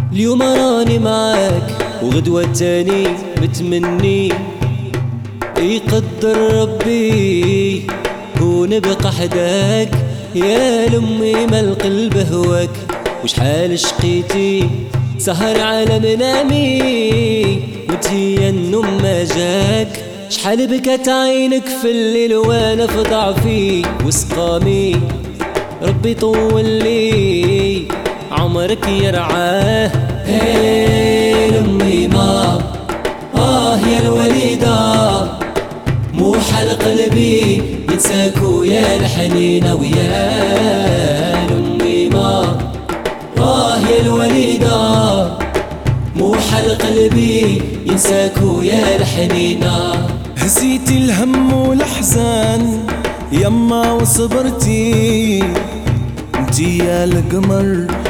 اليوم راني معاك وغدوة تاني متمني يقدر ربي ونبقى حداك. يا لأمي ما القلب هواك وشحال شقيتي سهر على منامي وتهيا النوم ما جاك. شحال بكت عينك في الليل وانا في ضعفي وسقامي. ربي طول لي عمرك يرعاه. هي لأمي ما يا الوليدة مو حال قلبي ينساكو يا الحنينة. ويا لأمي ما يا الوليدة مو حال قلبي ينساكو يا الحنينة. هزيتي الهم والأحزان يما وصبرتي انتي يا القمر